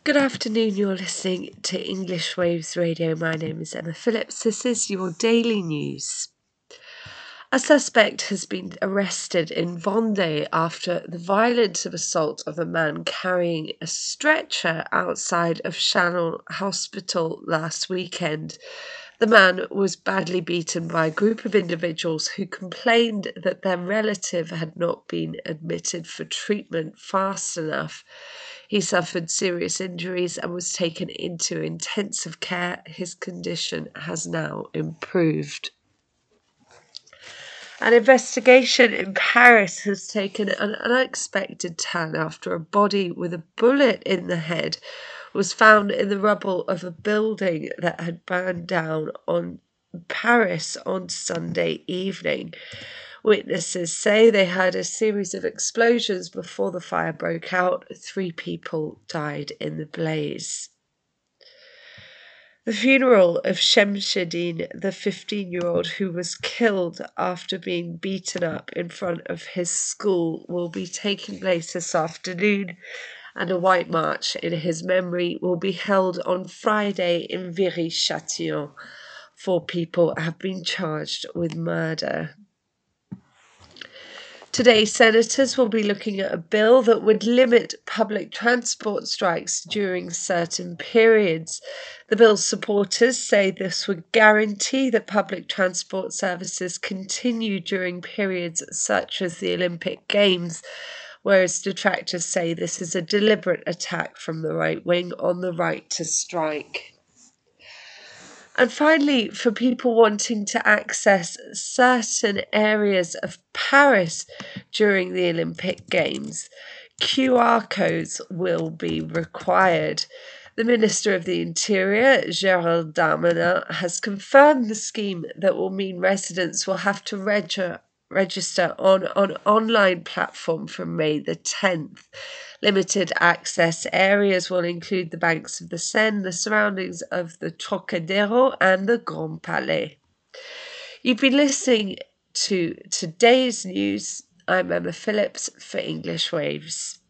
Good afternoon, you're listening to English Waves Radio. My name is Emma Phillips. This is your daily news. A suspect has been arrested in Vendée after the violent assault of a man carrying a stretcher outside of Chalon Hospital last weekend. The man was badly beaten by a group of individuals who complained that their relative had not been admitted for treatment fast enough. He suffered serious injuries and was taken into intensive care. His condition has now improved. An investigation in Paris has taken an unexpected turn after a body with a bullet in the head was found in the rubble of a building that had burned down on Paris on Sunday evening. Witnesses say they heard a series of explosions before the fire broke out. 3 people died in the blaze. The funeral of Shemseddine, the 15-year-old who was killed after being beaten up in front of his school, will be taking place this afternoon, and a white march in his memory will be held on Friday in Viry-Châtillon. 4 people have been charged with murder. Today, senators will be looking at a bill that would limit public transport strikes during certain periods. The bill's supporters say this would guarantee that public transport services continue during periods such as the Olympic Games, whereas detractors say this is a deliberate attack from the right wing on the right to strike. And finally, for people wanting to access certain areas of Paris during the Olympic Games, QR codes will be required. The Minister of the Interior, Gérald Darmanin, has confirmed the scheme that will mean residents will have to register on an online platform from May the 10th. Limited access areas will include the banks of the Seine, the surroundings of the Trocadero and the Grand Palais. You've been listening to today's news. I'm Emma Phillips for English Waves.